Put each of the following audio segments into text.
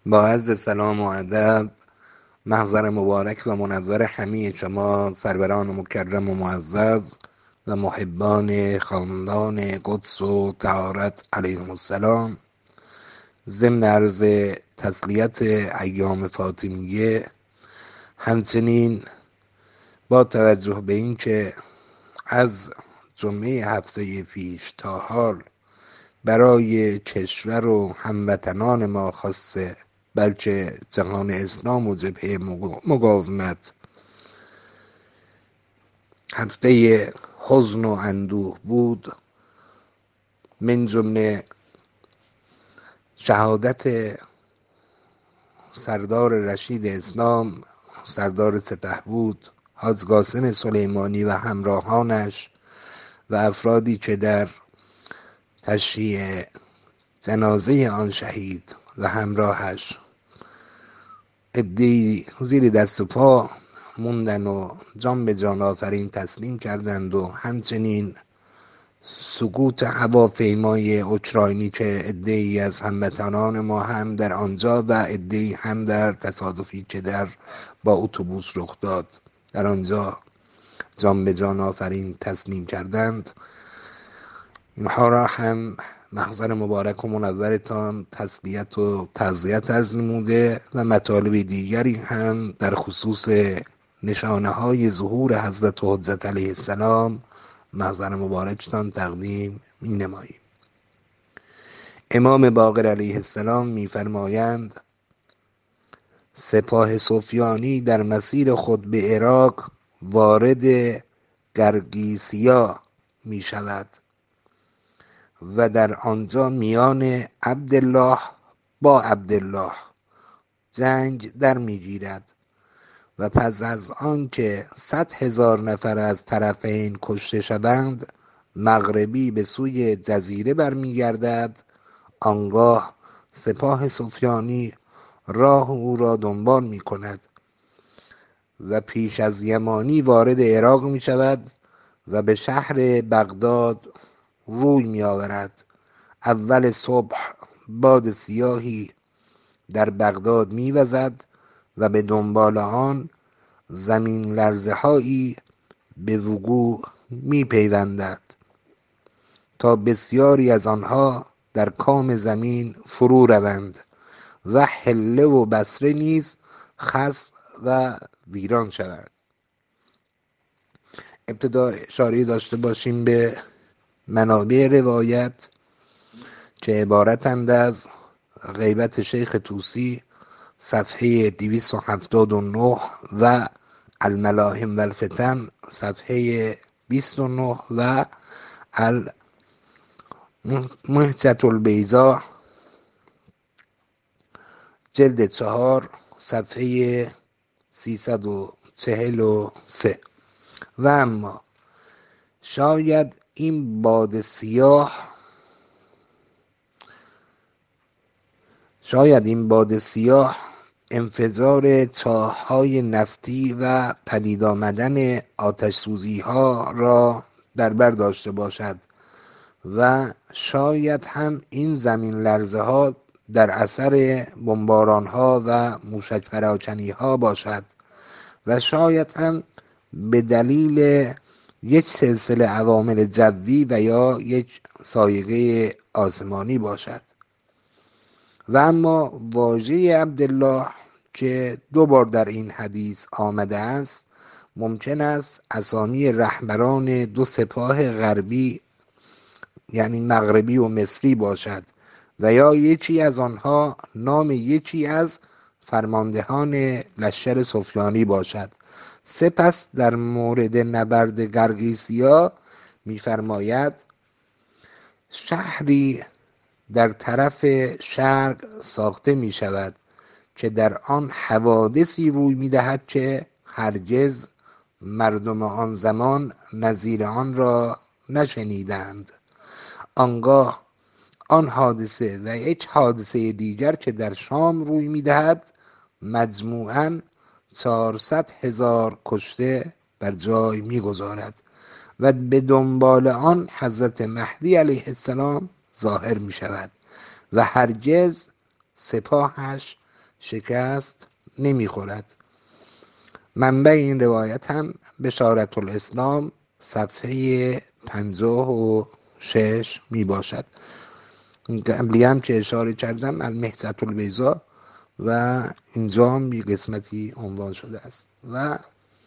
با عرض سلام و ادب، محضر مبارک و منور همه شما سروران مکرم و معزز و محبان خاندان قدس و طهارت علیهم السلام. ضمن عرض تسلیت ایام فاطمیه، همچنین با توجه به اینکه از جمعه هفته پیش تا حال برای کشور و هموطنان ما خاصه بلکه جهان اسلام و جبهه مقاومت هفته حزن و اندوه بود، من جمله شهادت سردار رشید اسلام، سردار سپهبود حاج قاسم سلیمانی و همراهانش و افرادی که در تشییع جنازه آن شهید و همراهش عده‌ای زیر دست و پا موندن و جان به جان آفرین تسلیم کردند و همچنین سقوط هواپیمای اوکراینی که عده‌ای از هموطنان ما هم در آنجا و عده‌ای هم در تصادفی که با اتوبوس رخ داد در آنجا جان به جان آفرین تسلیم کردند. اینها را هم محضر مبارک و منورتان تسلیت و تعزیت عرض نموده و مطالب دیگری هم در خصوص نشانه های ظهور حضرت حجت علیه السلام محضر مبارکتان تقدیم می نماییم. امام باقر علیه السلام می فرمایند سپاه سفیانی در مسیر خود به عراق وارد گرگیسیا می شود و در آنجا میان عبدالله با عبدالله جنگ در میگیرد و پس از آنکه 100,000 نفر از طرفین کشته شوند مغربی به سوی جزیره برمیگردد. آنگاه سپاه سفیانی راه او را دنبال می کند و پیش از یمانی وارد عراق می شود و به شهر بغداد روی می آورد. اول صبح باد سیاهی در بغداد می وزد و به دنبال آن زمین لرزه هایی به وقوع می پیوندد تا بسیاری از آنها در کام زمین فرو روند و حله و بصره نیز خسف و ویران شود. ابتدا اشاره داشته باشیم به منابع روایت که عبارتند از غیبت شیخ طوسی صفحه 279 و الملاهم و الفتن صفحه 29 و المحجة البیضاء جلد 4 صفحه 343. و اما شاید این باد سیاه انفجار چاه‌های نفتی و پدید آمدن آتش سوزی ها را در بر داشته باشد و شاید هم این زمین لرزه ها در اثر بمباران ها و موشک پراکنی ها باشد و شاید هم به دلیل یک سلسله عوامل جوی و یا یک سایقه آسمانی باشد. و اما واژه عبدالله که 2 بار در این حدیث آمده است ممکن است اسامی رهبران 2 سپاه غربی یعنی مغربی و مصری باشد و یا یکی از آنها نام یکی از فرماندهان لشکر سفیانی باشد. سپس در مورد نبرد گرگیسیا می‌فرماید شهری در طرف شرق ساخته می شود که در آن حوادثی روی می دهد که هرگز مردم آن زمان نظیر آن را نشنیدند. آنگاه آن حادثه و یک حادثه دیگر که در شام روی می دهد مجموعاً 400,000 کشته بر جای می گذارد و به دنبال آن حضرت مهدی علیه السلام ظاهر می شود و هرگز سپاهش شکست نمیخورد. منبع این روایت هم بشارت الاسلام صفحه 56 می باشد. قبلی هم که اشاره کردم المحجة البیضاء و اینجا هم یک قسمتی عنوان شده است. و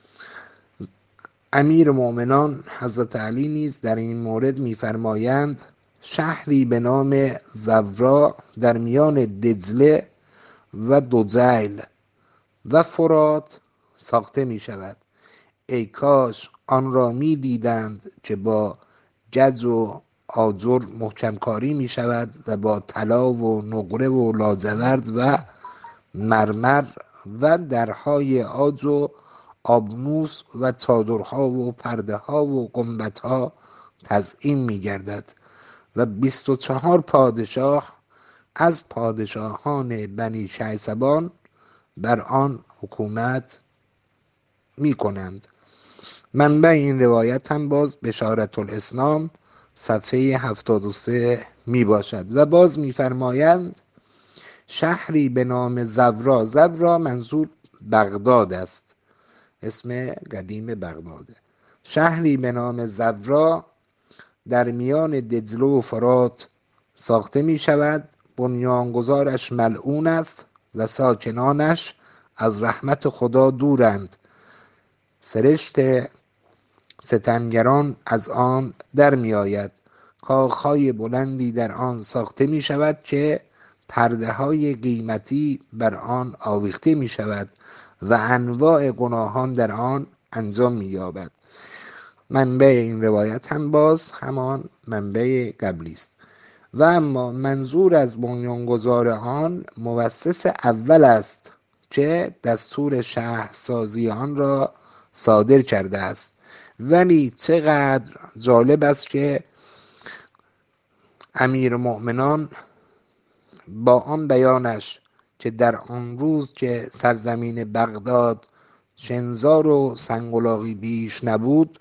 امیر مؤمنان حضرت علی نیز در این مورد می‌فرمایند شهری به نام زورا در میان دجله و دجیل و فرات ساخته می شود. ای کاش آن را می دیدند که با گز و آجر محکم کاری می شود و با طلا و نقره و لاجورد و مرمر و درهای عاج و آبنوس و چادرها و پرده ها و گنبد ها تزیین می گردد و 24 پادشاه از پادشاهان بنی شیثبان بر آن حکومت می کنند. منبع این روایت هم باز بشارت الاسلام صفحه 73 می باشد و باز می فرمایند شهری به نام زورا، زورا منظور بغداد است، اسم قدیم بغداده. شهری به نام زورا در میان دجله و فرات ساخته می شود، بنیانگذارش ملعون است و ساکنانش از رحمت خدا دورند. سرشت ستمگران از آن در می آید. کاخهای بلندی در آن ساخته می شود که پرده های قیمتی بر آن آویخته می شود و انواع گناهان در آن انجام می یابد. منبع این روایت هم باز همان منبع قبلی است. و اما منظور از بنیانگذار آن مؤسس اول است که دستور شهرسازی آن را صادر کرده است. ولی چقدر جالب است که امیر مؤمنان با آن بیانش که در آن روز که سرزمین بغداد شنزار و سنگلاقی بیش نبود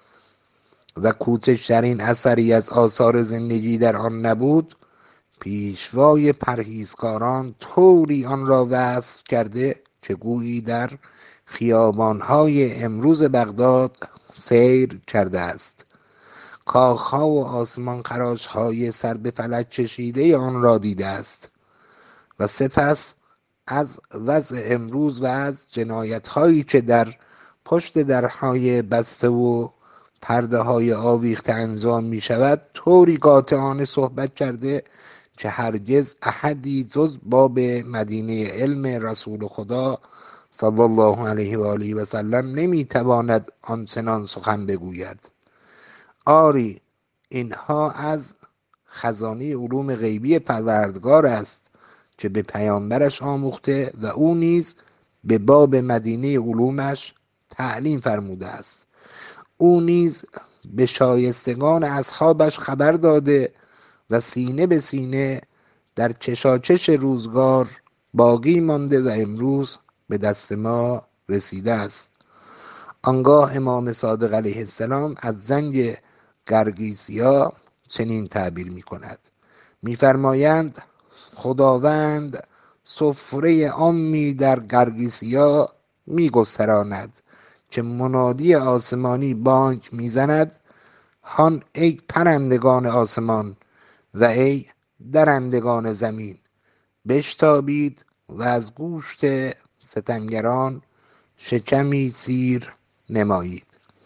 و کوچکترین اثری از آثار زندگی در آن نبود، پیشوای پرهیزکاران طوری آن را وصف کرده که گویی در خیابان‌های امروز بغداد سیر کرده است. کاخها و آسمان خراش‌های سر به فلک کشیده آن را دیده است و سپس از وضع امروز و از جنایت‌هایی که در پشت درهای بسته و پرده های آویخته انجام می شود طوری قاطعانه صحبت کرده که هرگز احدی جز باب مدینه علم رسول خدا صلی الله علیه و آله و سلم نمی تواند آنچنان سخن بگوید. آری اینها از خزانه علوم غیبی پروردگار است که به پیامبرش آموخته و او نیز به باب مدینه علومش تعلیم فرموده است. او نیز به شایستگان اصحابش خبر داده و سینه به سینه در کشاکش روزگار باقی مانده و امروز به دست ما رسیده است. آنگاه امام صادق علیه السلام از زنگ گرگیسیا چنین تعبیر می کند. می فرمایند خداوند سفره عامی در گرگیسیا می گستراند که منادی آسمانی بانگ می زند هان ای پرندگان آسمان و ای درندگان زمین بشتابید و از گوشت ستمگران شکمی سیر نمایید.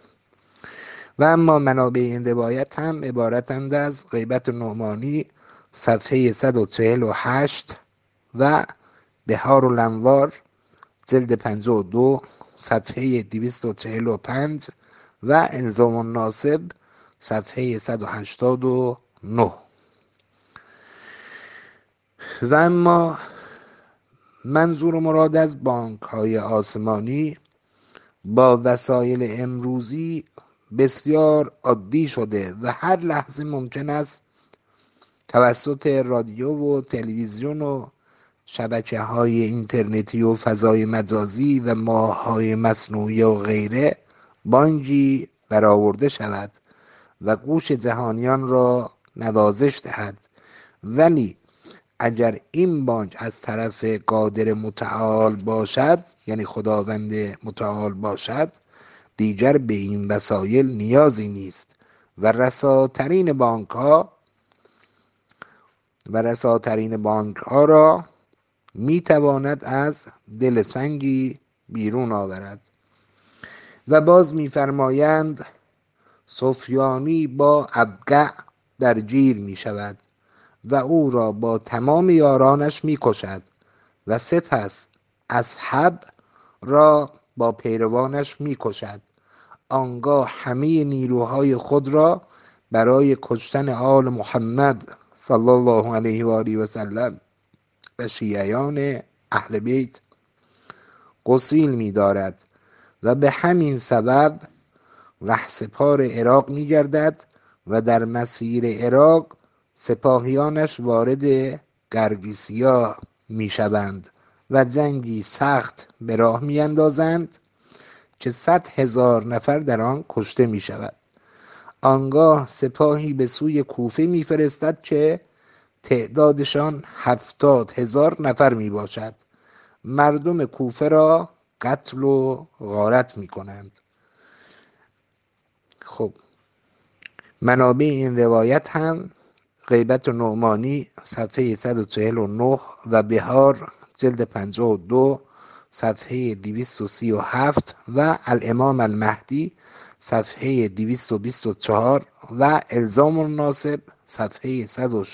و اما منابع این روایت هم عبارتند از غیبت نعمانی صفحه 148 و بحار الانوار جلد 52 صفحه 245 و الزام الناسب صفحه 189. و اما منظور مراد از بانک های آسمانی با وسایل امروزی بسیار عادی شده و هر لحظه ممکن است توسط رادیو و تلویزیون و شبکه‌های اینترنتی و فضای مجازی و ماه‌های مصنوعی و غیره بانگی برآورده شود و گوش جهانیان را نوازش دهد. ولی اگر این بانگ از طرف قادر متعال باشد، یعنی خداوند متعال باشد، دیگر به این وسایل نیازی نیست و رساترین بانک ها را می تواند از دل سنگی بیرون آورد. و باز می‌فرمایند سفیانی با ابگع در جیر می شود و او را با تمام یارانش می کشد و سپس اصحاب را با پیروانش می کشد. آنگاه همه نیروهای خود را برای کشتن آل محمد صلی الله علیه و آله و سلم و شیعیان اهل بیت گسیل می دارد و به همین سبب رهسپار عراق می گردد و در مسیر عراق سپاهیانش وارد گرگسیا می شوند و جنگی سخت به راه می اندازند که 100,000 نفر در آن کشته می شود. آنگاه سپاهی به سوی کوفه می فرستد که تعدادشان 70,000 نفر می باشد. مردم کوفه را قتل و غارت می کنند. خب منابع این روایت هم غیبت نعمانی صفحه 149 و بهار جلد 52 صفحه 237 و الامام المهدی صفحه 224 و الزام الناصب صفحه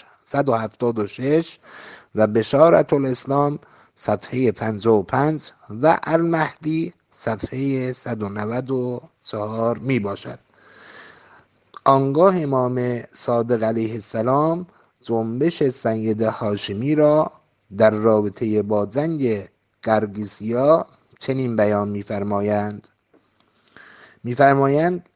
176 و بشارة الاسلام صفحه 55 و المهدی صفحه 194 می باشد. آنگاه امام صادق علیه السلام جنبش سید هاشمی را در رابطه با جنگ گرگسیا چنین بیان می‌فرمایند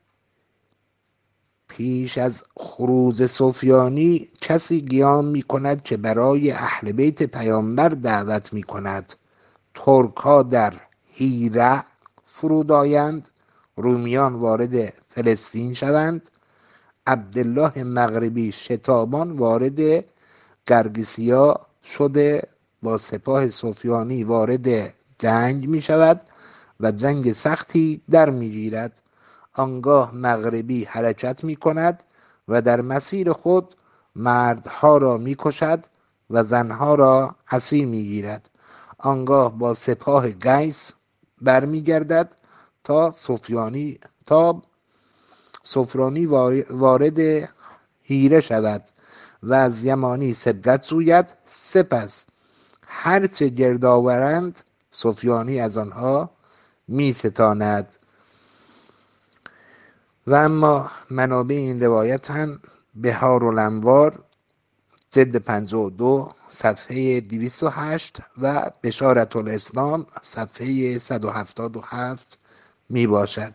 پیش از خروج سفیانی کسی قیام می کند که برای اهل بیت پیامبر دعوت می کند. ترک ها در هیره فرود آیند، رومیان وارد فلسطین شوند، عبدالله مغربی شتابان وارد گرگسیا شده با سپاه سفیانی وارد جنگ می شود و جنگ سختی در می گیرد. آنگاه مغربی حرکت می کند و در مسیر خود مردها را می کشد و زنها را اسیر می گیرد. آنگاه با سپاه قیس برمی گردد تا سفرانی وارد هیره شود و از یمانی سبقت جوید. سپس هرچه گرد آورند سفیانی از آنها می ستاند. و اما منابع این روایت هم بهار الانوار جلد 52 صفحه 208 و بشارة الاسلام صفحه 177 می باشد.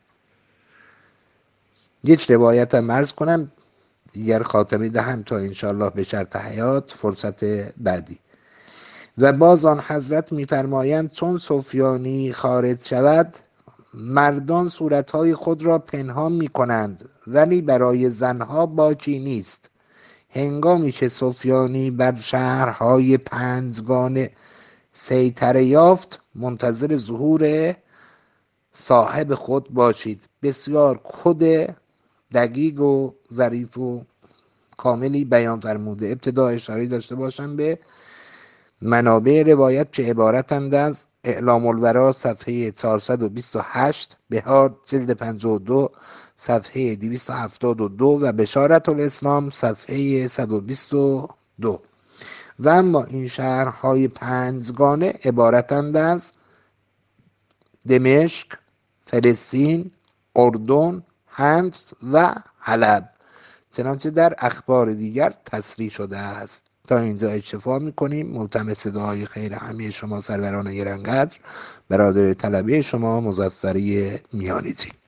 یک روایت هم عرض کنم دیگر خاتمه دهم تا انشاءالله به شرط حیات فرصت بعدی. و باز آن حضرت می‌فرمایند چون سفیانی خارج شود مردان صورتهای خود را پنهان می‌کنند ولی برای زنها باکی نیست. هنگامی که سفیانی بر شهرهای پنجگانه سیطره یافت منتظر ظهور صاحب خود باشید. بسیار کد دقیق و ظریف و کاملی بیان فرموده. ابتدا اشاره داشته باشم به منابع روایت که عبارتند از اعلام الورا صفحه 428، بهار جلد 52 صفحه 272 و بشارة الاسلام صفحه 122. و اما این شهرهای پنجگانه عبارتند از دمشق، فلسطین، اردن، حمص و حلب، چنانچه در اخبار دیگر تصریح شده است. تا اینجا اکتفا میکنیم. ملتمس دعای خیر همه شما سروران گرانقدر، برادر طلبه شما مظفری میانیزی.